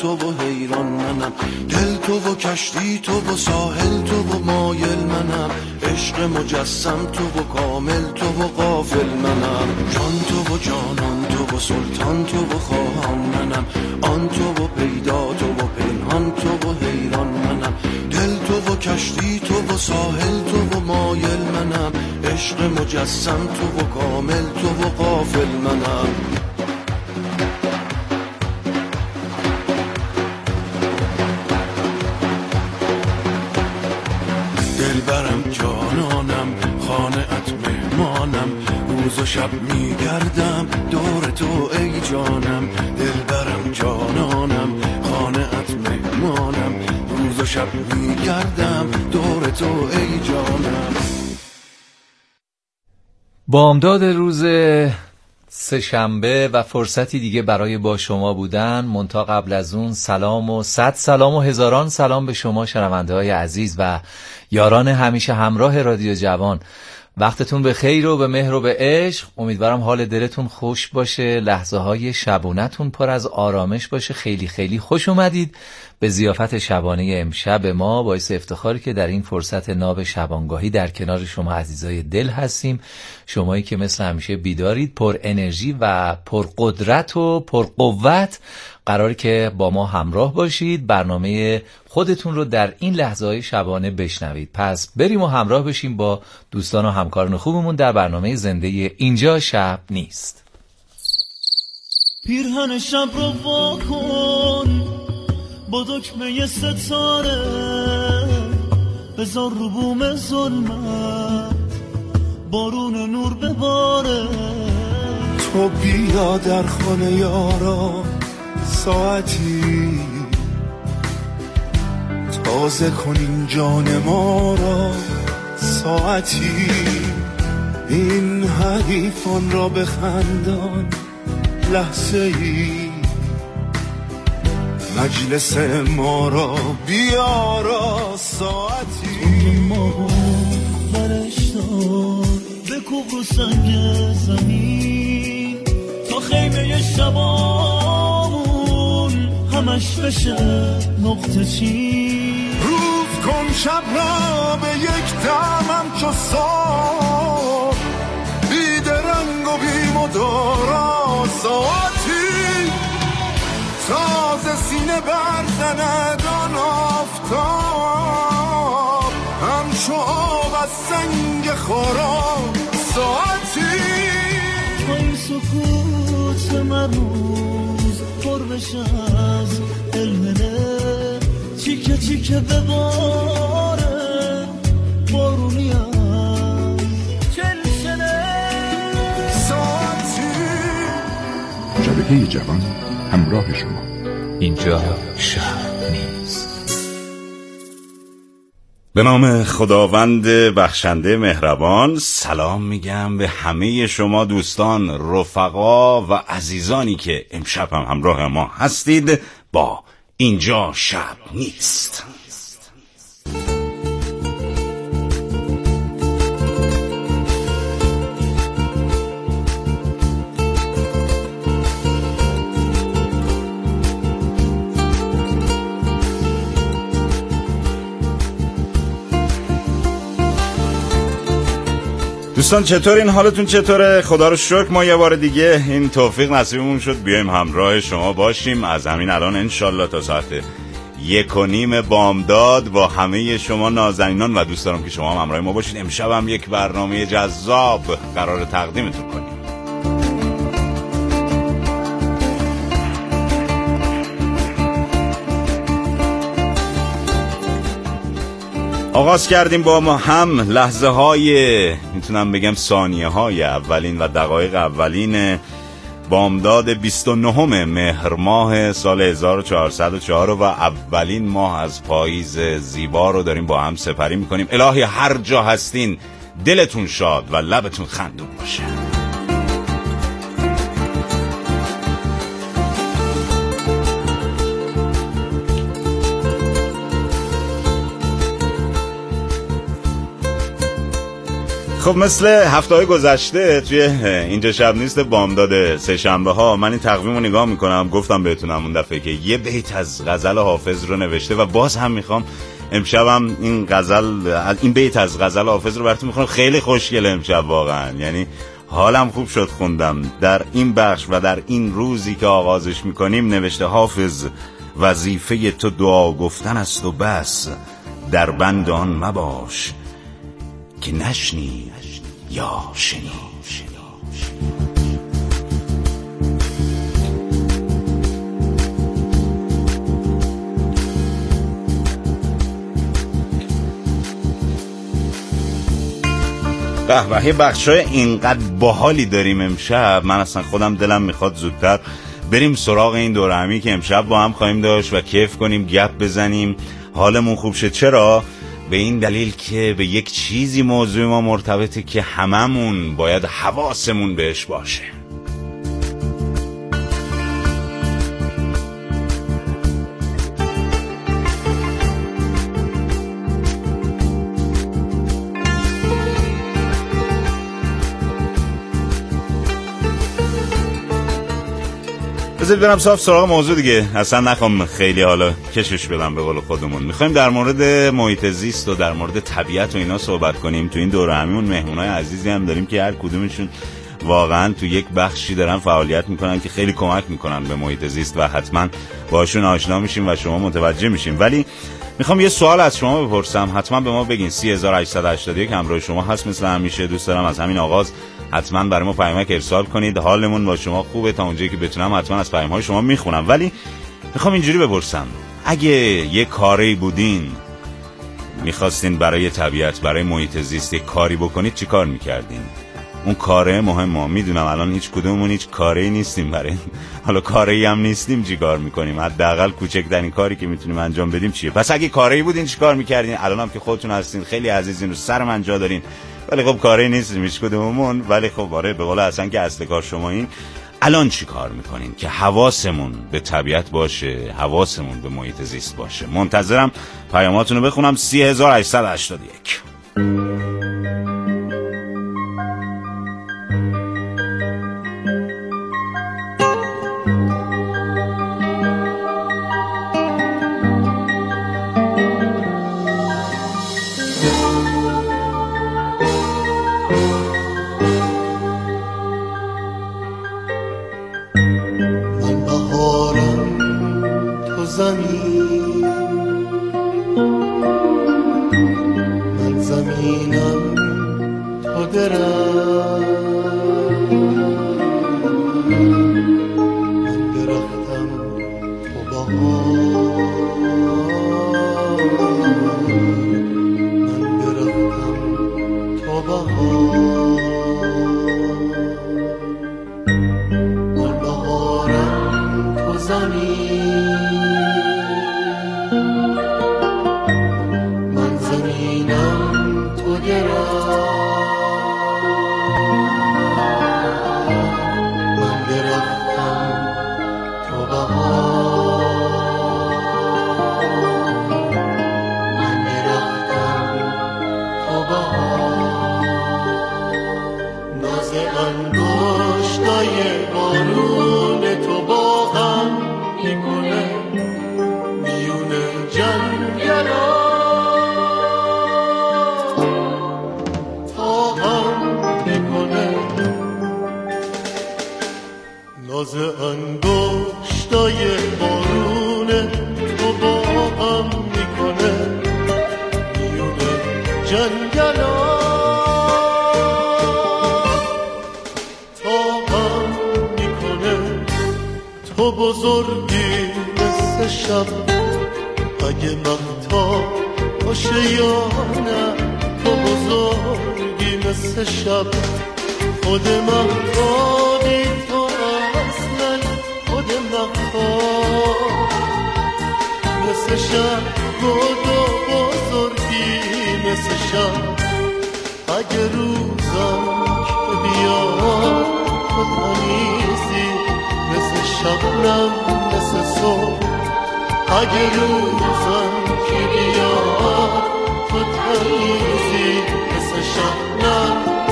تو و حیران منم، دل تو و کشتی تو و ساحل تو و مایل منم، عشق مجسم تو و کامل تو و غافل منم، جان تو و جانان تو و سلطان تو و خواهان منم، آن تو و پیدا تو و پنهان تو و حیران منم، دل تو و کشتی تو و ساحل تو و مایل منم، عشق مجسم تو و کامل تو و غافل منم. دلبرم جانانم خانه‌ات مهمانم، روز و شب میگردم دور تو ای جانم، دلبرم جانانم خانه‌ات مهمانم، روز و شب میگردم دور تو ای جانم. بامداد روز سه‌شنبه و فرصتی دیگه برای با شما بودن، منتها قبل از اون سلام و صد سلام و هزاران سلام به شما شنونده های عزیز و یاران همیشه همراه رادیو جوان. وقتتون به خیر و به مهر و به عشق. امیدوارم حال دلتون خوش باشه، لحظه های شبونتون پر از آرامش باشه. خیلی خیلی خوش اومدید به ضیافت شبانه امشب ما. باعث افتخاری که در این فرصت ناب شبانگاهی در کنار شما عزیزای دل هستیم، شمایی که مثل همیشه بیدارید، پر انرژی و پر قدرت و پر قوت. قراره که با ما همراه باشید، برنامه خودتون رو در این لحظه های شبانه بشنوید. پس بریم و همراه بشیم با دوستان و همکاران خوبمون در برنامه زنده اینجا شب نیست. پیرهن شب رو وا کن با دکمه ستاره، بذار رو بوم ظلمت بارون نور بباره، تو بیا در خانه یارا ساعتی، تازه کن این جان ما را ساعتی، این حریفان را بخندان لحظه ای، مجلس ما را بیارا ساعتی، توی ما برش دار بکوب رو سنگ زمین تا خیمه شبامون همش بشه نقطه چین، روز کن شب را به یک دمم چو صبح، بیدرنگ و بیمدارا ساعتی، تازه سینه برزند آن آفتاب، همچو آب از سنگ خارا ساعتی، تا این سکوت مرموز پر بشه از الهله، چیکه چیکه بباره بارونی هم چلشنه ساعتی. شبکه جوان همراه شما. اینجا شب نیست. به نام خداوند بخشنده مهربان سلام میگم به همه شما دوستان، رفقا و عزیزانی که امشب هم همراه ما هستید با اینجا شب نیست. دوستان چطورین؟ حالتون چطوره؟ خدا رو شکر ما یه بار دیگه این توفیق نصیبمون شد بیایم همراه شما باشیم از همین الان انشالله تا ساعت 1:30 بامداد با همه شما نازنینان و دوست دارم که شما هم همراه ما باشید. امشب هم یک برنامه جذاب قرار تقدیمتون کنیم. آغاز کردیم با ما هم لحظه های میتونم بگم ثانیه های اولین و دقایق اولین بامداد 29 مهر ماه سال 1404 و اولین ماه از پاییز زیبا رو داریم با هم سپری میکنیم. الهی هر جا هستین دلتون شاد و لبتون خندون باشه. خب مثل هفته‌های گذشته توی اینجا شب نیست بامداد سه‌شنبه ها من این تقویم رو نگاه میکنم. گفتم بهتونم اون دفعه که یه بیت از غزل حافظ رو نوشته و باز هم میخوام امشبم این بیت از غزل حافظ رو براتون میخونم. خیلی خوشگله امشب واقعا، یعنی حالم خوب شد خوندم. در این بخش و در این روزی که آغازش میکنیم نوشته: حافظ وظیفه تو دعا گفتن است و بس، در بند آن مباش که نشنی یا شنی. به بخشای اینقدر باحالی داریم امشب. من اصلا خودم دلم میخواد زودتر بریم سراغ این دوره همی که امشب با هم خواهیم داشت و کیف کنیم، گپ بزنیم، حالمون خوب شه. چرا؟ به این دلیل که به یک چیزی موضوع ما مرتبطه که هممون باید حواسمون بهش باشه. بذارید برم صاف سراغ موضوع دیگه، اصلا نخوام خیلی حالا کشش بدم به قول خودمون. میخوایم در مورد محیط زیست و در مورد طبیعت و اینا صحبت کنیم. تو این دوره همیمون مهمونای عزیزی هم داریم که هر کدومشون واقعا تو یک بخشی دارن فعالیت میکنن که خیلی کمک میکنن به محیط زیست و حتما باشون آشنا میشیم و شما متوجه میشیم. ولی میخوام یه سوال از شما بپرسم، حتما به ما بگین. 3881 همراه شما هست مثل همیشه. دوست دارم از همین آغاز حتما برای ما پیامک ارسال کنید. حالمون با شما خوبه، تا اونجایی که بتونم حتما از پیام‌های شما میخونم. ولی میخوام اینجوری بپرسم: اگه یه کاری بودین میخواستین برای طبیعت، برای محیط زیست یک کاری بکنید، چی کار میکردین؟ اون کاره مهمه. میدونم الان هیچ کدوممون هیچ کاری نیستیم، برای حالا کاری هم نیستیم چی کار میکنیم؟ حداقل کوچکترین کاری که میتونیم انجام بدیم چیه؟ پس اگه کاری بودین چی کار میکردین؟ الان هم که خودتون هستین خیلی عزیزین، رو سر من جا دارین، ولی خب کاری نیستیم هیچ کدوممون. ولی خب آره، به قول حسن که اصل کار شما این. الان چی کار میکنین که حواسمون به طبیعت باشه، حواسمون به محیط زیست باشه؟ منتظرم پیاماتونو بخونم. 3881. اگه روزم که بیاد تو تمیزی مثل شبنم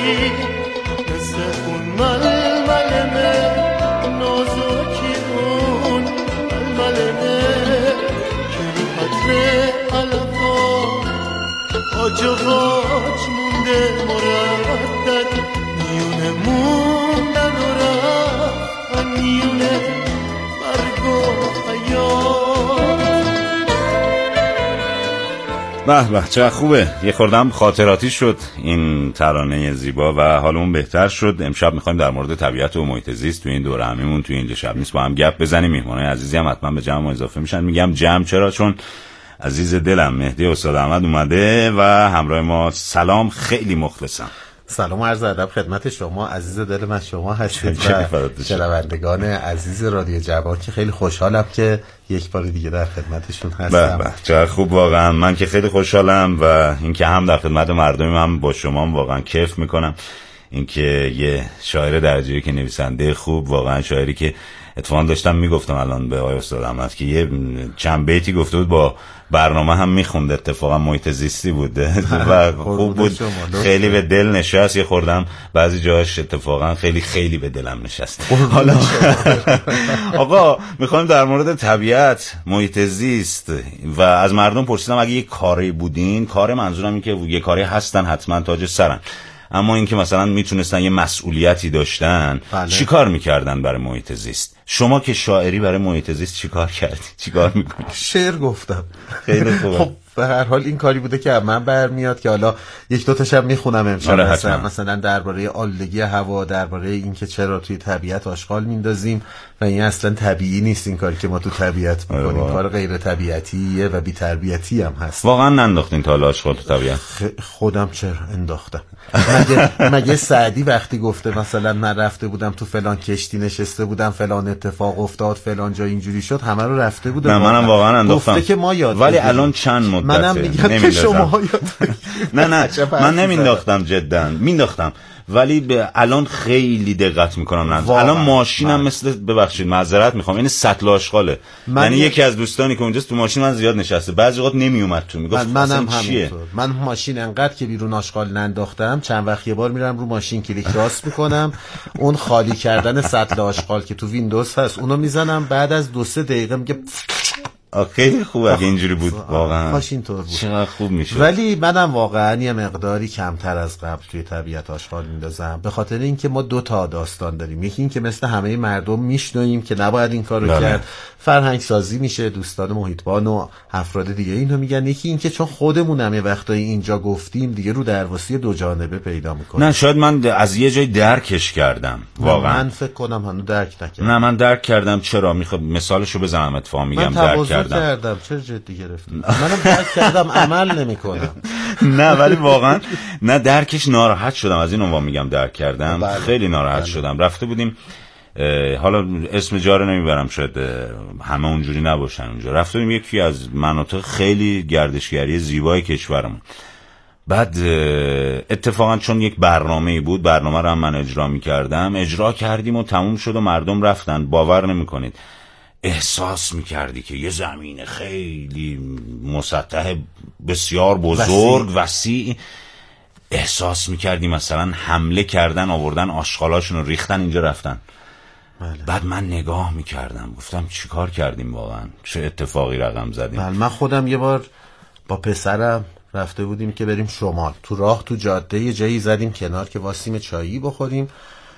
باشی مثل اون ململمه نازکی اون ململمه که رو حتر علفا آج و قاج مونده مردد میونه موندن و رفتن میونه مرگ و حیات. به به چه خوبه، یه خوردم خاطراتی شد این ترانه زیبا و حالمون بهتر شد. امشب میخوایم در مورد طبیعت و محیط زیست تو این دوره همیمون تو اینجا شب نیست با هم گپ بزنیم. میهمانای عزیزی هم حتما به جمع اضافه میشن. میگم جمع چرا؟ چون عزیز دلم مهدی استاد احمد اومده و همراه ما. سلام، خیلی مخلصم. سلام و عرض ادب خدمت شما عزیز دل من شما هستید و شنوندگان عزیز رادیو جوان که خیلی خوشحالم که یک بار دیگه در خدمتشون هستم. به چه خوب، واقعا من که خیلی خوشحالم و اینکه هم در خدمت مردمیم هم با شما واقعا کیف میکنم. اینکه یه شاعر درجه‌ای که نویسنده خوب، واقعا شاعری که اتفاقا داشتم میگفتم الان به آقای استاد احمد که یه چند بیتی گفته بود با برنامه هم میخوند، اتفاقا محیط زیستی بود و خوب بود، خیلی به دل نشست. یه خوردم بعضی جاش اتفاقا خیلی به دلم نشست. حالا آقا میخوایم در مورد طبیعت، محیط زیست و از مردم پرسیدم اگه یه کاری بودین، کار منظورم این که یه کاری هستن حتما تاج سرن، اما اینکه مثلا میتونستن یه مسئولیتی داشتن، چی کار میکردن برای محیط زیست؟ شما که شاعری برای محیط زیست چی کار کردی؟ چی کار میکنی؟ شعر گفتم. خیلی خوبه. خب به هر حال این کاری بوده که من برمیاد که حالا یک دو تاشم میخونم امشب. مثلا درباره آلودگی هوا، درباره اینکه چرا توی طبیعت آشغال میندازیم و این اصلا طبیعی نیست این کاری که ما تو طبیعت میکنیم، کار غیر طبیعتیه و بی تربیتی هم هست. واقعا ننداختین تا حالا آشغال تو طبیعت؟ خودم چرا انداختم. مگه سعدی وقتی گفته مثلا من رفته بودم تو فلان کشتی نشسته بودم فلان اتفاق افتاد فلان جا اینجوری شد، همه رو رفته بودم. نه منم واقعا انداختم. گفته که ما یاد ولی الان چند مدته منم میگم که شما یاد نه من نمینداختم، جدا مینداختم، ولی به الان خیلی دقت میکنم. الان ماشینم مثل، ببخشید معذرت میخوام، این سطل آشغاله. یعنی یکی از دوستانی که اونجاست تو ماشین من زیاد نشسته، بعضی وقت نمیومد تو، میگفت منم همینطور. من ماشین انقدر که بیرون آشغال ننداختم، چند وقت یه بار میرم رو ماشین کلیک راست میکنم، اون خالی کردن سطل آشغال که تو ویندوز هست اونو میزنم، بعد از 2-3 دقیقه میگه خیلی خوبه. اگه اینجوری بود واقعا کاش اینطور بود، چقدر خوب میشه. ولی منم واقعا یه مقداری کمتر از قبل توی طبیعت آشغال میندازم، به خاطر اینکه ما 2 تا داستان داریم. یکی این که مثل همه مردم میشنویم که نباید این کارو کرد، فرهنگ سازی میشه، دوستان محیطبان و افراد دیگه اینو میگن. یکی این که چون خودمونم یه وقتایی اینجا گفتیم دیگه رو درواسی 2 جانبه پیدا میکنه. نه شاید من از یه جای درکش کردم واقعا. من فکر کنم هنوز درک نکردم. نه من درک کردم. چرا؟ میخوام مثالشو بزنم اتفاقا میگم درک کردم. چرا جدی گرفتی؟ منم درک کردم عمل نمیکنم. نه ولی واقعا نه درکش، ناراحت شدم از این عنوان میگم درک کردم. خیلی ناراحت شدم. رفته بودیم، حالا اسم جا رو نمیبرم شاید همه اونجوری نباشن اونجا، رفته بودیم یکی از مناطق خیلی گردشگری زیبای کشورمون. بعد اتفاقا چون یک برنامه‌ای بود، برنامه رو هم من اجرا کردیم و تموم شد و مردم رفتن. باور نمی‌کنید احساس میکردی که یه زمین خیلی مسطح بسیار بزرگ وسیع، احساس میکردی مثلا حمله کردن، آوردن آشغالاشون رو ریختن اینجا رفتن. بعد من نگاه میکردم گفتم چیکار کردیم واقعا، چه اتفاقی رقم زدیم. من خودم یه بار با پسرم رفته بودیم که بریم شمال، تو راه تو جاده یه جایی زدیم کنار که واسیم چایی بخوریم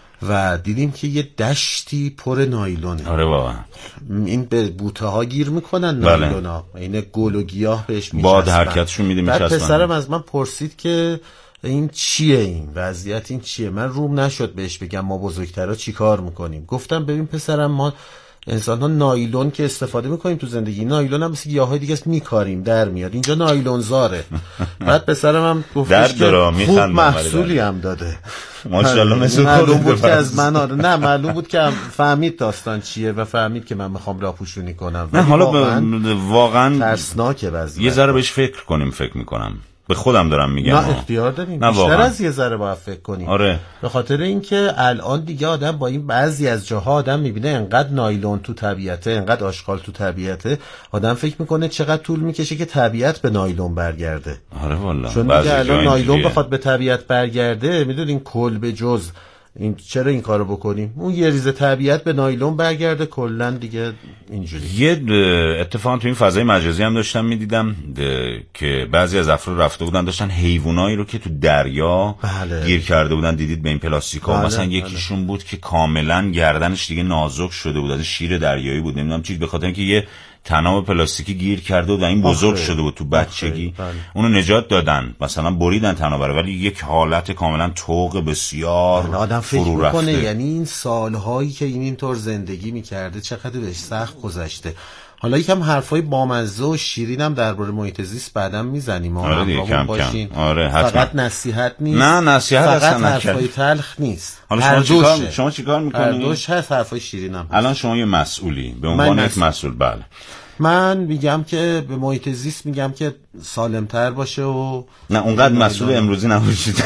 و دیدیم که یه دشتی پر نایلونه. آره واقعا این به بوته ها گیر میکنن نایلونا، این گل و گیاه بهش میچسبن، باد حرکتشون میده میچسبن. بعد پسرم از من پرسید که این چیه، این وضعیت این چیه؟ من روم نشد بهش بگم ما بزرگترها چی کار میکنیم. گفتم ببین پسرم، ما انسان ها نایلون که استفاده میکنیم تو زندگی، نایلون هم مثل گیاهای دیگه است میکاریم در میاد، اینجا نایلون زاره. بعد پسرم هم گفتش که خوب محصولی هم داده. ماشاءالله. معلوم بود که از من نه معلوم بود که فهمید داستان چیه و فهمید که من میخوام راهپوشونی کنم. نه حالا واقعا ترسناکه وضعیت. یه ذره بهش فکر کنیم. فکر میکنم به خودم دارم میگم. نه اختیار داریم، نه بیشتر واقعا. از یه ذره باید فکر کنیم. آره. به خاطر اینکه الان دیگه آدم با این بعضی از جاها آدم میبینه انقدر نایلون تو طبیعته، انقدر آشغال تو طبیعته، آدم فکر میکنه چقدر طول میکشه که طبیعت به نایلون برگرده. آره والله. چون دیگه الان نایلون بخواد به طبیعت برگرده، میدونین کل به جز این چرا این کارو بکنیم؟ اون یه ریزه طبیعت به نایلون برگرده کلا دیگه اینجوری. یه اتفاقا تو این فضای مجازی هم داشتم میدیدم که بعضی از افراد رفته بودن داشتن حیوانایی رو که تو دریا گیر کرده بودن، دیدید به این پلاستیکا، مثلا یکیشون بود که کاملا گردنش دیگه نازک شده بود، از شیر دریایی بود، نمیدونم چی، به خاطر اینکه یه تناب پلاستیکی گیر کرده بود و این بزرگ شده بود تو بچگی. اونو نجات دادن، مثلا بریدن تناب رو، ولی یک حالت کاملا طوق بسیار آدم فکر فرو میکنه رفته. یعنی این سالهایی که اینطور زندگی میکرده چقدر بهش سخت گذشته. حالا یکم حرفای بامزه و شیرین هم درباره محیط زیست بعدم میزنیم. آره دیگه کم باشین. کم. آره حتما. فقط نصیحت نیست. نه نصیحت فقط اصلا حرفای تلخ نیست. حالا شما چیکار میکنید؟ هر دوش هست، حرفای شیرین هم. الان شما یه مسئولی به عنوان یک مسئول. بله. من میگم که به محیط زیست میگم که سالمتر باشه و نه اونقدر مسئول امروزی نباشید.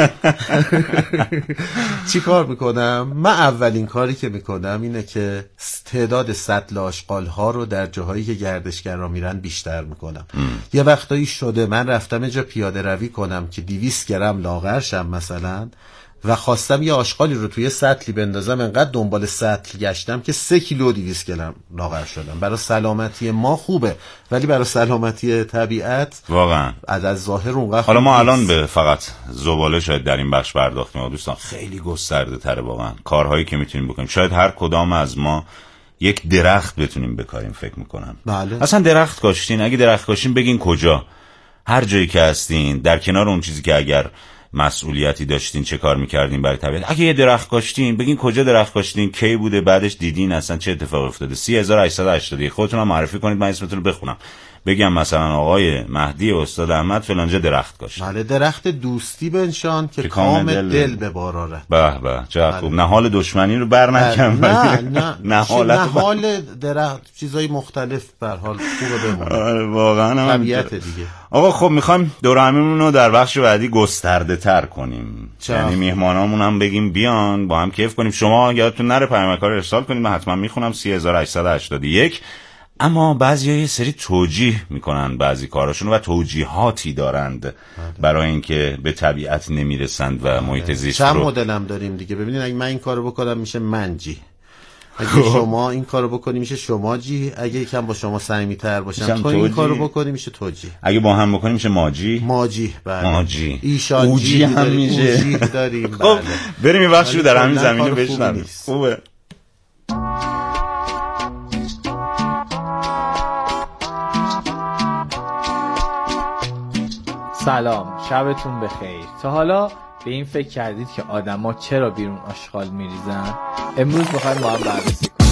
چی کار میکنم؟ من اولین کاری که میکنم اینه که تعداد سطل آشغال ها رو در جاهایی که گردشگرا میرن بیشتر میکنم. یه وقتایی شده من رفتم جا پیاده روی کنم که 200 گرم لاغر شم مثلا و خواستم یه آشغالی رو توی سطلی بندازم، انقدر دنبال سطل گشتم که 3 کیلو 200 گرم لاغر شدم. برای سلامتی ما خوبه، ولی برای سلامتی طبیعت واقعا از ظاهر اونقدر. حالا ما الان به فقط زباله شاید در این بخش پرداختیم دوستان، خیلی گسترده تره واقعا کارهایی که میتونیم بکنیم. شاید هر کدام از ما یک درخت بتونیم بکاریم. فکر میکنم بله. اصلا درخت کاشتین، اگه درخت کاشتین بگین کجا، هر جایی که هستین، در کنار اون چیزی که اگر مسئولیتی داشتین چه کار میکردین برای طبیعت. اگه یه درخت کاشتین بگین کجا درخت کاشتین، کی بوده، بعدش دیدین اصلا چه اتفاقی افتاده. 3880 خودتون هم معرفی کنید، من اسمتون رو بخونم، بگم مثلا آقای مهدی استاد احمد فلانجا درخت کاشت. بله، درخت دوستی بنشان که کام دل به بار آره. به به چه خوب. نهال دشمنی رو بر نکن. نه نهال درخت چیزای مختلف به هر حال خوبه بمونه. آره واقعا طبیعت دیگه. آقا خب میخوایم دور همیمون رو در بخش بعدی گسترده تر کنیم، یعنی میهمانامون هم بگیم بیان با هم کیف کنیم. شما یادتون نره پیامک‌ها رو ارسال کنید، من حتما میخونم 3881. اما بعضی‌ها یه سری توجیه میکنن بعضی کاراشون و توجیهاتی دارند برای اینکه به طبیعت نمیرسند و محیط زیست رو. چند مدلم داریم دیگه. ببینید اگه من این کارو بکنم میشه منجی، اگه شما این کارو بکنی میشه شما جی، اگه یکم با شما صمیمی‌تر باشم تو این کارو بکنی میشه توجی، اگه با هم بکنیم میشه ماجی. بله ماجی. ایشان اوجی هم میشه. اوجی داریم. خب بریم این بخش رو در همین زمینه بشنویم. خوبه. سلام، شبتون بخیر. تا حالا به این فکر کردید که آدما چرا بیرون آشغال میریزن؟ امروز میخوایم با هم بررسی کنیم.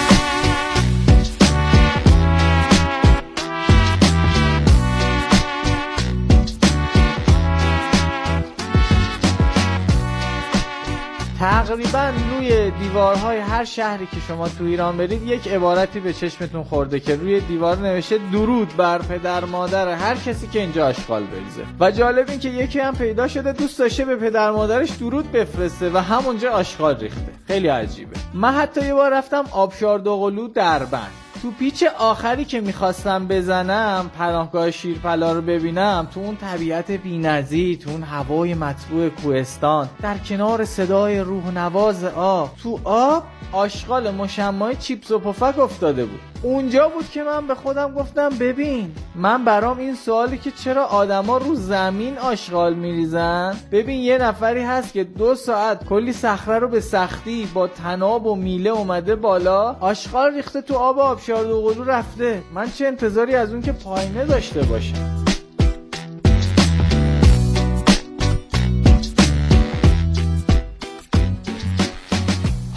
تقریبا روی دیوارهای هر شهری که شما تو ایران برید یک عبارتی به چشمتون خورده که روی دیوار نوشته درود بر پدر مادر هر کسی که اینجا آشغال بریزه. و جالب این که یکی هم پیدا شده دوست داشته به پدر مادرش درود بفرسته و همونجا آشغال ریخته. خیلی عجیبه. من حتی یه بار رفتم آبشار دوقلو دربند، تو پیچ آخری که میخواستم بزنم پناهگاه شیرپلا رو ببینم، تو اون طبیعت بی‌نظیر، تو اون هوای مطبوع کوهستان، در کنار صدای روح نواز آب، تو آب آشغال مشمع چیپس و پفک افتاده بود. اونجا بود که من به خودم گفتم ببین، من برام این سوالی که چرا آدما رو زمین آشغال میریزن، ببین یه نفری هست که 2 ساعت کلی صخره رو به سختی با طناب و میله اومده بالا، آشغال ریخته تو آب آبشار دوقلو رفته. من چه انتظاری از اون که پایینه داشته باشم؟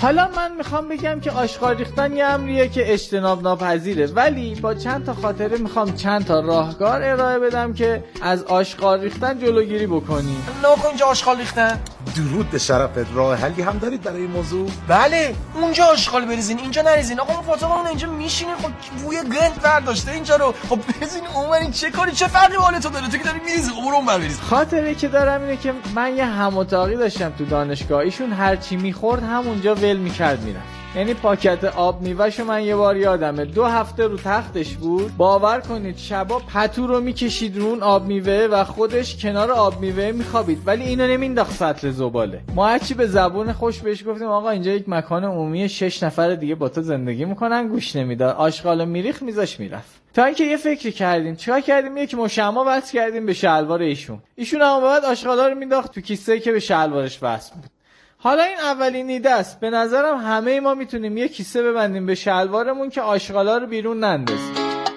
حالا من میخوام بگم که آشغال ریختن یه امریه که اجتناب ناپذیره، ولی با چند تا خاطره میخوام چند تا راهکار ارائه بدم که از آشغال ریختن جلوگیری بکنیم. ناکن اینجا آشغال ریختن. درود به شرفت. راه حلی هم دارید برای این موضوع؟ بله، اونجا آشغال بریزین، اینجا نریزین. آقا ما فاطمه اون اینجا میشینین، خب بوی گند برداشته اینجا رو، خب بریزین اونور. چه کاری چه فرقی با حالت داره؟ تو که داری میریزی، خب برو اونور بریز. خاطره که دارم اینه که من یه هم اتاقی داشتم تو دانشگاه، ایشون هر چی میخورد همونجا ول میکرد میرفت. یعنی پاکت آب میوهشو من یه بار یادمه 2 هفته رو تختش بود، باور کنید شبا پتو رو میکشید رو اون آب میوه و خودش کنار آب میوه میخوابید، ولی اینو نمینداخت سطل زباله. ما هرچی به زبون خوش بهش گفتیم آقا اینجا یک مکان عمومی، 6 نفر دیگه با تو زندگی میکنن، گوش نمیداد. آشغالو میریخت میذاش میرفت. تا اینکه یه فکری کردیم، چیکار کردیم؟ یک مشمع وصل کردیم به شلوار ایشون هم بعد آشغالا رو مینداخت تو کیسه‌ای که به شلوارش وصل بود. حالا این اولین ایده است. به نظرم همه ما میتونیم یه کیسه ببندیم به شلوارمون که آشغالا رو بیرون نندازیم.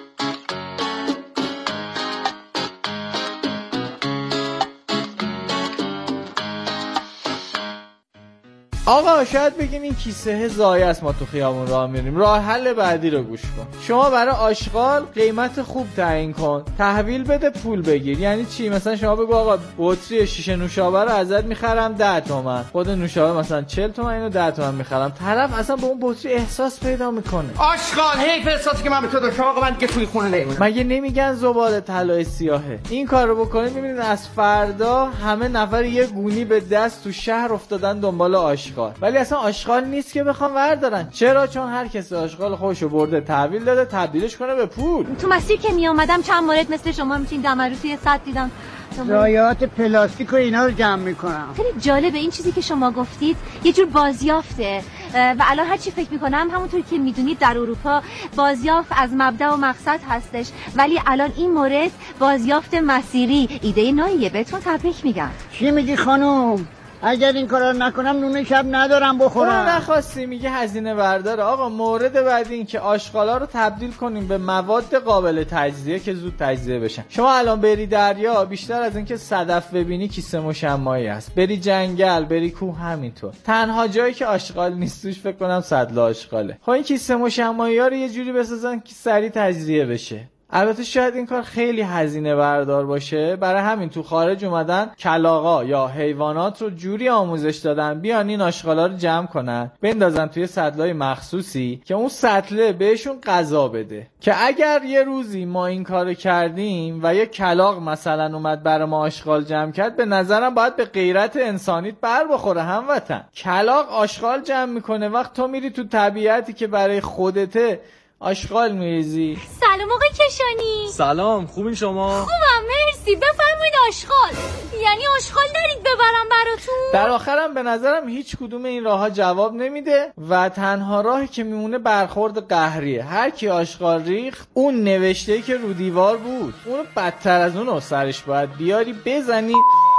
آقا شاید بگین این کیسه ضایع است، ما تو خیابون راه میریم. راه حل بعدی رو گوش کن. شما برای آشغال قیمت خوب تعیین کن، تحویل بده، پول بگیر. یعنی چی؟ مثلا شما بگو آقا بطری شیشه نوشابه رو ازت میخرم 10 تومن، خود نوشابه مثلا 40 تومن، اینو 10 تومن میخرم. طرف اصلا به اون بطری احساس پیدا میکنه. آشغال حیف احساسی که من به تو داشتم. آقا من دیگه توی خونه نمیمونم. مگه نمیگن زباله طلای سیاهه؟ این کارو بکنید ببینید از فردا همه نفر یه گونی به دست تو شهر افتادن دنبال آشغال. ولی اصلا آشغال نیست که بخوام وردارن. چرا؟ چون هر کسی آشغال خودشو برده تحویل داده تبدیلش کنه به پول. تو مسیر که می اومدم چند مورد مثل شما میتونید دمرو توی سد دیدم. ضایعات پلاستیک و اینا رو جمع میکنم. خیلی جالبه این چیزی که شما گفتید، یه جور بازیافته و الان هر چی فکر میکنم همونطوری که میدونید در اروپا بازیافت از مبدأ و مقصد هستش، ولی الان این مورد بازیافت مسیری. ایده ناییه، بهتون تبریک میگم. چی میگی خانم؟ اگر این کارا رو نکنم نون شب ندارم بخورم. اون نخواستی میگه هزینه برداره. آقا مورد بعدی این که آشغالا رو تبدیل کنیم به مواد قابل تجزیه که زود تجزیه بشن. شما الان بری دریا، بیشتر از اینکه صدف ببینی کیسه مشمعی هست. بری جنگل، بری کوه، همینطور. تنها جایی که آشغال نیستوش فکر کنم سطل آشغاله. خب این کیسه مشمعی ها رو یه جوری بسازن که سریع تجزیه بشه. البته شاید این کار خیلی هزینه بردار باشه، برای همین تو خارج اومدن کلاغا یا حیوانات رو جوری آموزش دادن بیان این آشغالا رو جمع کنن، بندازن توی سطلای مخصوصی که اون سطله بهشون غذا بده، که اگر یه روزی ما این کارو کردیم و یه کلاغ مثلا اومد برای ما آشغال جمع کرد، به نظرم باید به غیرت انسانیت بر بخوره هموطن. کلاغ آشغال جمع میکنه، وقت تو میری تو طبیعتی که برای خودته آشغال میریزی. سلام آقای کشانی. سلام، خوبین شما؟ خوبم مرسی. بفرمایید آشغال. یعنی آشغال دارید ببرم براتون؟ در آخرم به نظرم هیچ کدوم این راه‌ها جواب نمیده و تنها راهی که میمونه برخورد قهریه. هر کی آشغال ریخت اون نوشته‌ای که رو دیوار بود اونو بدتر از اونو سرش باید بیاری بزنی.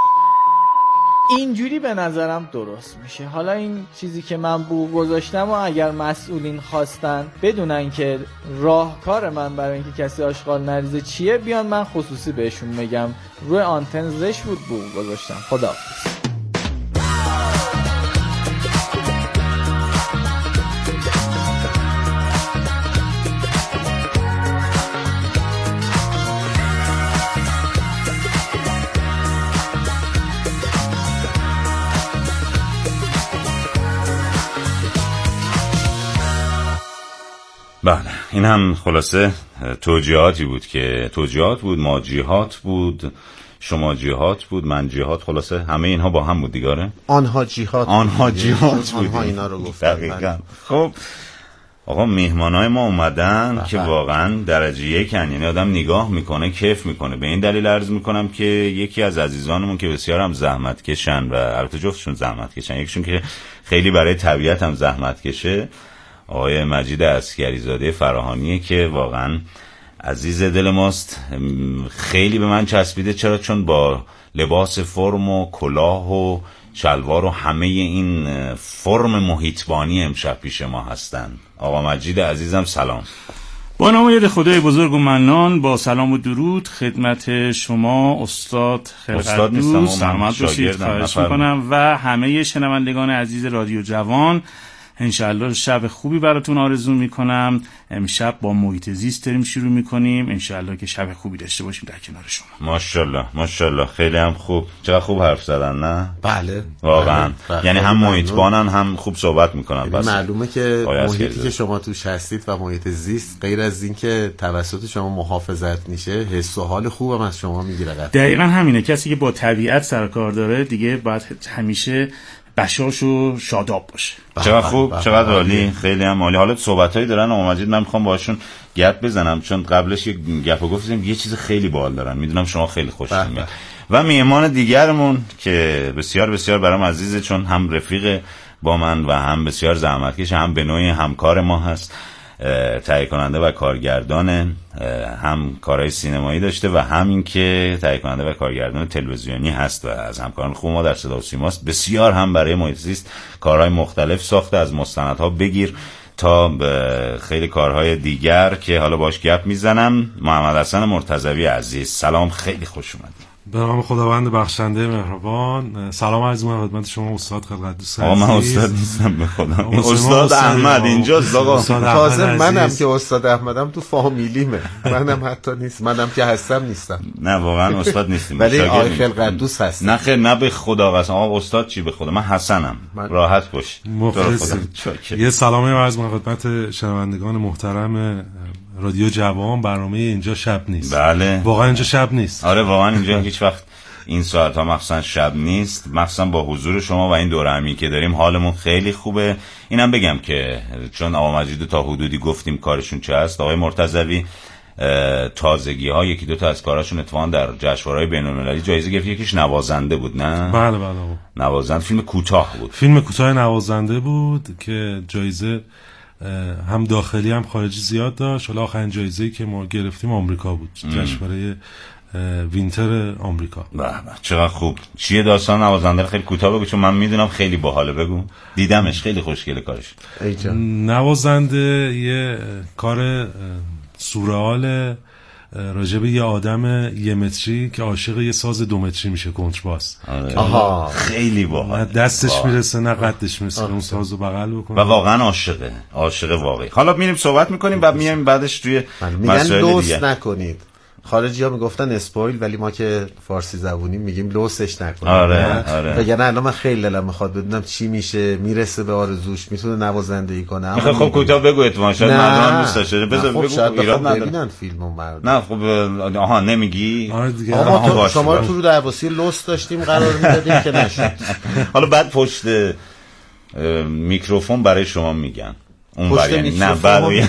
اینجوری به نظرم درست میشه. حالا این چیزی که من بوق گذاشتم و اگر مسئولین خواستن بدونن که راهکار من برای اینکه کسی آشغال نریزه چیه، بیان من خصوصی بهشون میگم. روی آنتن زش بود بوق گذاشتم. خداحافظ. بله، این هم خلاصه توجیهاتی بود که توجیهات بود، ما جیهات بود، شما جیهات بود، من جیهات، خلاصه همه اینها با هم بود دیگاره. آنها جیهات بود. آنها اینا رو گفتن. دقیقاً. خب آقا مهمانای ما اومدن که واقعا درجه یک، یعنی آدم نگاه میکنه کیف میکنه. به این دلیل عرض میکنم که یکی از عزیزانمون که بسیار هم زحمت کشن و البته جفتشون زحمت کشن، یکیشون که خیلی برای طبیعت هم زحمت کشه، آقای مجید عسکریزاده فراهانیه که واقعا عزیز دل ماست. خیلی به من چسبیده. چرا؟ چون با لباس فرم و کلاه و شلوار و همه این فرم محیطبانی امشب پیش ما هستن. آقا مجید عزیزم سلام. با نام ید خدای بزرگ و منان، با سلام و درود خدمت شما استاد خلقت‌دوست، سلامت باشید خواهش میکنم و همه شنوندگان عزیز رادیو جوان. انشالله شب خوبی براتون آرزو میکنم. امشب با محیط زیست داریم شروع میکنیم، انشالله که شب خوبی داشته باشیم در کنار شما. ماشاءالله ماشاءالله، خیلی هم خوب. چقدر خوب حرف زدن، نه؟ بله واقعا. بله. یعنی هم محیطبانن هم خوب صحبت میکنن. بس معلومه که محیطی که شما توش هستید و محیط زیست غیر از این که توسط شما محافظت میشه، حس و حال خوبم از شما میگیره. دقیقاً همینه. کسی که با طبیعت سر کار داره دیگه باید همیشه بشاش و شاداب باشه. چقدر خوب، چقدر عالی، خیلی هم عالی. حالا صحبتایی دارن آقا مجید، من میخوام باهاشون گپ بزنم، چون قبلش یک گپ گفتیم یه چیز خیلی باحال دارن، میدونم شما خیلی خوشتون میاد. و میهمان دیگرمون که بسیار بسیار برام عزیزه، چون هم رفیق با من و هم بسیار زحمتکش، هم به نوعی همکار ما هست، تهیه کننده و کارگردان، هم کارهای سینمایی داشته و همین که تهیه کننده و کارگردان تلویزیونی هست و از همکاران خوب ما در صدا و سیماست. بسیار هم برای محیط زیست کارهای مختلف ساخته، از مستندها بگیر تا خیلی کارهای دیگر که حالا باش گپ میزنم. محمد حسن مرتضوی عزیز، سلام، خیلی خوش اومدید. به نام خداوند بخشنده مهربان، سلام عرض می‌کنم خدمت شما استاد خلقت‌دوست عزیز. آقا من استاد نیستم به خدا، استاد احمد اینجاست آقا. تازه منم که استاد احمدم تو فامیلیمه، منم حتی نیست، منم که هستم نیستم. نه واقعا استاد نیستیم، ولی آقای خلقت‌دوست هست. نه خیر، نه به خدا قسم. آقا استاد چی به خدا، من حسنم، راحت باش. یه سلامی عرض می‌کنم خدمت شنوندگان محترم رادیو جوان. برنامه اینجا شب نیست. بله واقعا اینجا شب نیست. آره واقعا اینجا هیچ وقت این ساعت ها مخصوصا شب نیست. مخصوصا با حضور شما و این دوره همی که داریم حالمون خیلی خوبه. اینم بگم که چون آقا مجید تا حدودی گفتیم کارشون چه هست، آقای مرتضوی تازگی ها یکی دو تا از کاراشون اتفاقا در جشنواره‌های بین‌المللی جایزه گرفت. یکیش نوازنده بود، نه؟ بله نوازنده، فیلم کوتاه بود. فیلم کوتاه نوازنده بود که جایزه هم داخلی هم خارجی زیاد داشت. حالا آخرین جایزه‌ای که ما گرفتیم آمریکا بود، جشنواره وینتر آمریکا. به چقدر خوب. چیه داستان نوازنده؟ خیلی کوتاه بگو چون من میدونم خیلی باحاله. بگو. دیدمش، خیلی خوشگله کارش. نوازنده یه کار سورئال راجب یه آدم یه متری که عاشق یه ساز 2 متری میشه، کنترباس. آها، خیلی باحال. دستش میرسه نه قدش میرسه اون سازو بغل بکنه و واقعا عاشق واقعی. حالا میریم صحبت میکنیم و میایم بعدش توی مسائل دیگه. لوس نکنید. خارجی ها میگفتن اسپویل، ولی ما که فارسی زبونی میگیم لوسش نکنید. آره. وگرنه الان من خیلی دلم میخواد بدونم چی میشه، میرسه به آرزوش، میتونه نوازندگی کنه. خب کوتاه بگو، اتفاقا شاید مردم دوست داشته. بذار بگو، ایراد نداره. ببینن فیلمو مردم. نه خب آها نمیگی. آقا شما رو تو درواسی لوس داشتیم قرار میدادیم که نشد. حالا بعد پشت میکروفون برای شما میگن اون برای نه برای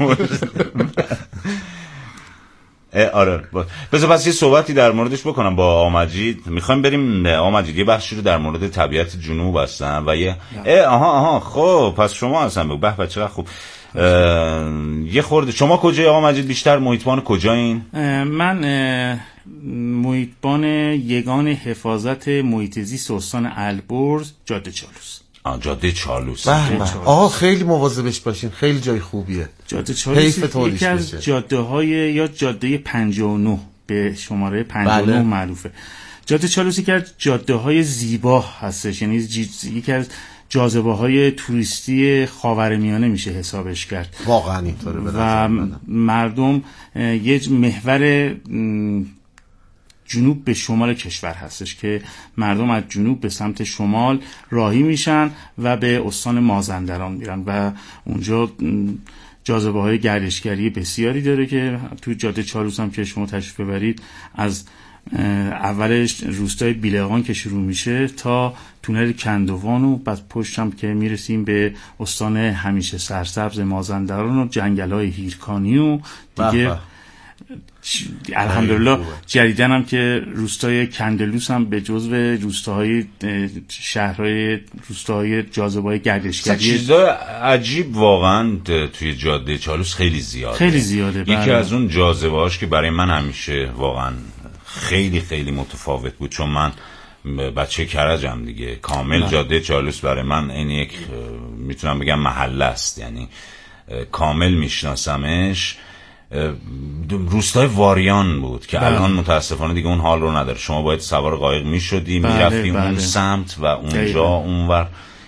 آره. بذار پس یه صحبتی در موردش بکنم با آقا مجید. میخوایم بریم آقا مجید یه بخشی رو در مورد طبیعت جنوب هستن و یه آها خب پس شما هستن بگو. به چقدر خوب. یه خورده شما کجای آقا مجید؟ بیشتر محیطبان کجایین؟ من محیطبان یگان حفاظت محیط زیست استان البرز، جاده چالوس. جاده چالوس. آها خیلی مواظبش باشین، خیلی جای خوبیه. جاده چالوس یکی از جاده های یا جاده 59 به شماره 59 معروفه. جاده چالوس یکی از جاده های زیبا هستش، یعنی یکی از جاذبه های توریستی خاورمیانه میشه حسابش کرد. واقعا اینطوره. و مردم یه محور جنوب به شمال کشور هستش که مردم از جنوب به سمت شمال راهی میشن و به استان مازندران میرن و اونجا جاذبه های گردشگری بسیاری داره که تو جاده چالوس هم که شما تشریف ببرید از اولش روستای بیلقان که شروع میشه تا تونل کندوان و بعد پشت هم که میرسیم به استان همیشه سرسبز مازندران و جنگل‌های هیرکانی و دیگه الحمدلله جدیدن هم که روستای کندلوس هم به جزو روستاهای شهرهای روستاهای جاذبه‌های گردشگری. چیزای عجیب واقعا توی جاده چالوس خیلی زیاده. یکی از اون جاذبه‌هاش که برای من همیشه واقعا خیلی خیلی متفاوت بود، چون من بچه کرجم دیگه، کامل جاده چالوس برای من این یک میتونم بگم محله است، یعنی کامل میشناسمش. روستای واریان بود که الان متاسفانه دیگه اون حال رو نداره. شما باید سوار قایق میشدی میرفتی اون سمت و اونجا اونور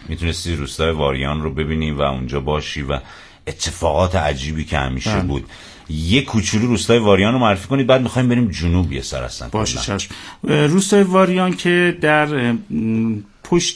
میتونستی روستای واریان رو ببینی و اونجا باشی و اتفاقات عجیبی که همیشه بود. یه کوچولو روستای واریان رو معرفی کنید، بعد میخوایم بریم جنوب یه سر هستن. باشه چشم. روستای واریان که در پشت